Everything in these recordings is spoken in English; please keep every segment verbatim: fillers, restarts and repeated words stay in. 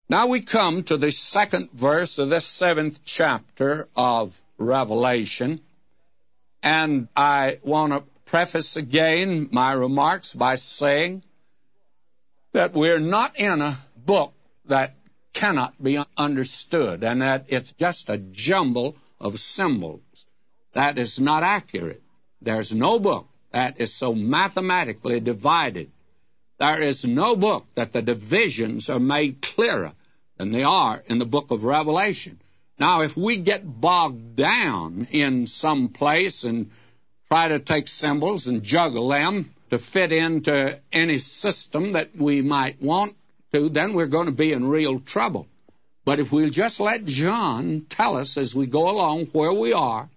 Now we come to the second verse of this seventh chapter of Revelation, and I want to preface again my remarks by saying that we're not in a book that cannot be understood, and that it's just a jumble of symbols. That is not accurate. There's no book that is so mathematically divided. There is no book that the divisions are made clearer than they are in the book of Revelation. Now, if we get bogged down in some place and try to take symbols and juggle them to fit into any system that we might want to, then we're going to be in real trouble. But if we'll just let John tell us as we go along where we are,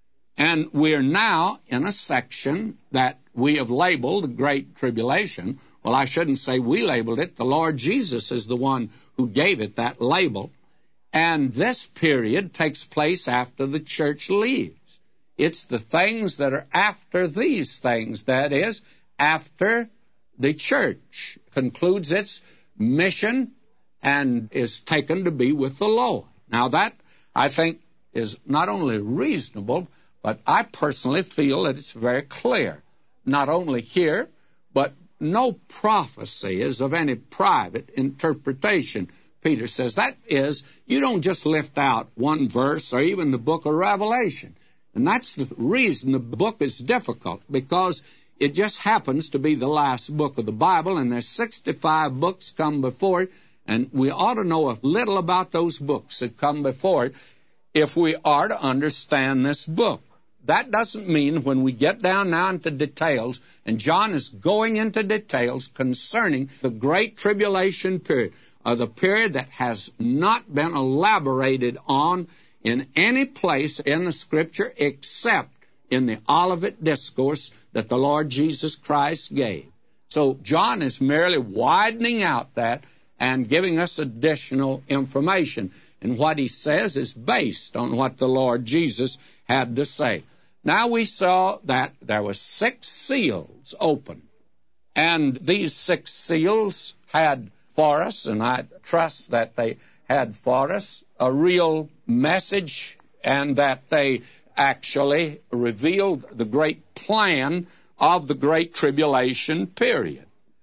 and we're now in a section that we have labeled the Great Tribulation. Well, I shouldn't say we labeled it. The Lord Jesus is the one who gave it that label. And this period takes place after the church leaves. It's the things that are after these things, that is, after the church concludes its mission and is taken to be with the Lord. Now that, I think, is not only reasonable, but I personally feel that it's very clear, not only here, but no prophecy is of any private interpretation. Peter says that is, you don't just lift out one verse or even the book of Revelation. And that's the reason the book is difficult, because it just happens to be the last book of the Bible, and there's sixty-five books come before it, and we ought to know a little about those books that come before it if we are to understand this book. That doesn't mean when we get down now into details, and John is going into details concerning the Great Tribulation period, or the period that has not been elaborated on in any place in the Scripture except in the Olivet Discourse that the Lord Jesus Christ gave. So John is merely widening out that and giving us additional information. And what he says is based on what the Lord Jesus had to say. Now we saw that there were six seals open. And these six seals had for us, and I trust that they had for us, a real message, and that they actually revealed the great plan of the Great Tribulation period.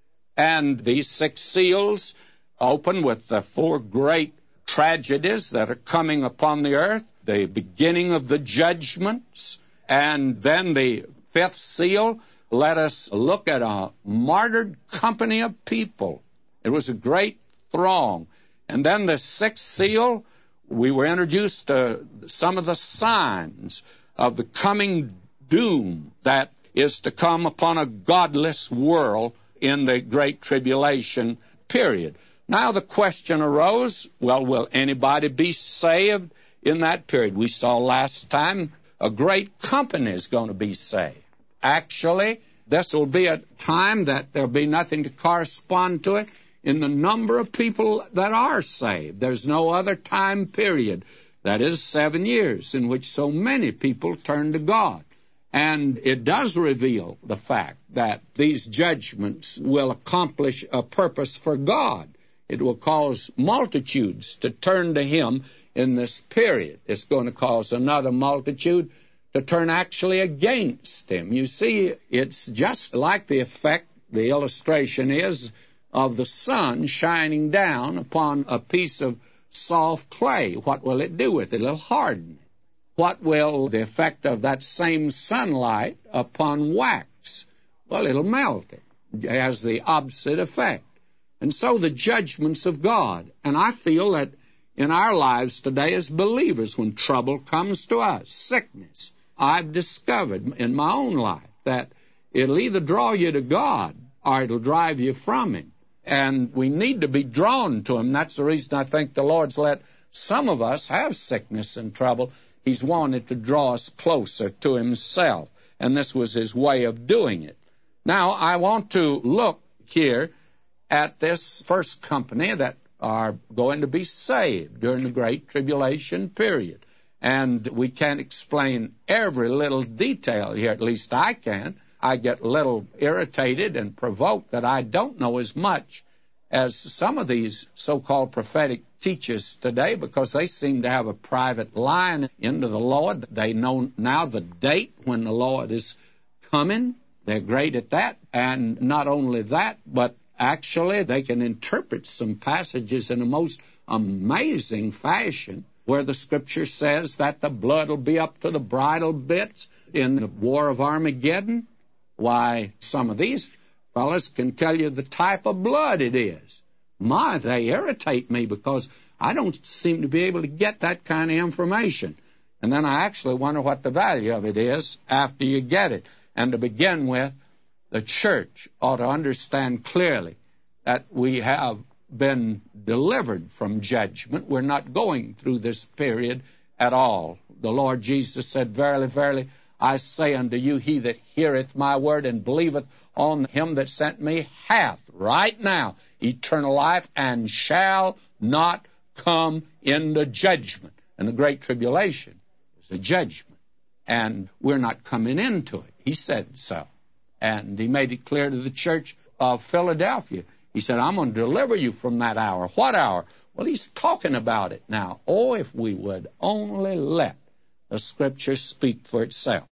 And these six seals open with the four great tragedies that are coming upon the earth, the beginning of the judgments, and then the fifth seal, let us look at a martyred company of people. It was a great throng. And then the sixth seal, we were introduced to some of the signs of the coming doom that is to come upon a godless world in the Great Tribulation period. Now the question arose, well, will anybody be saved in that period? We saw last time a great company is going to be saved. Actually, this will be a time that there'll be nothing to correspond to it in the number of people that are saved. There's no other time period, that is seven years, in which so many people turn to God. And it does reveal the fact that these judgments will accomplish a purpose for God. It will cause multitudes to turn to Him in this period. It's going to cause another multitude to turn actually against Him. You see, it's just like the effect, the illustration is, of the sun shining down upon a piece of soft clay. What will it do with it? It'll harden it. What will the effect of that same sunlight upon wax? Well, it'll melt it. It has the opposite effect. And so the judgments of God. And I feel that in our lives today as believers, when trouble comes to us, sickness, I've discovered in my own life that it'll either draw you to God or it'll drive you from Him. And we need to be drawn to Him. That's the reason I think the Lord's let some of us have sickness and trouble. He's wanted to draw us closer to Himself. And this was His way of doing it. Now, I want to look here at this first company that are going to be saved during the Great Tribulation period. And we can't explain every little detail here, at least I can. I get a little irritated and provoked that I don't know as much as some of these so-called prophetic teachers today, because they seem to have a private line into the Lord. They know now the date when the Lord is coming. They're great at that. And not only that, but actually they can interpret some passages in a most amazing fashion, where the Scripture says that the blood will be up to the bridle bits in the war of Armageddon. Why, some of these fellas can tell you the type of blood it is. My, they irritate me because I don't seem to be able to get that kind of information. And then I actually wonder what the value of it is after you get it. And to begin with, the church ought to understand clearly that we have been delivered from judgment. We're not going through this period at all. The Lord Jesus said, "Verily, verily, I say unto you, he that heareth my word and believeth on him that sent me hath right now eternal life, and shall not come into judgment." And the great tribulation is a judgment. And we're not coming into it. He said so. And he made it clear to the church of Philadelphia. He said, "I'm going to deliver you from that hour." What hour? Well, he's talking about it now. Oh, if we would only let the Scripture speak for itself.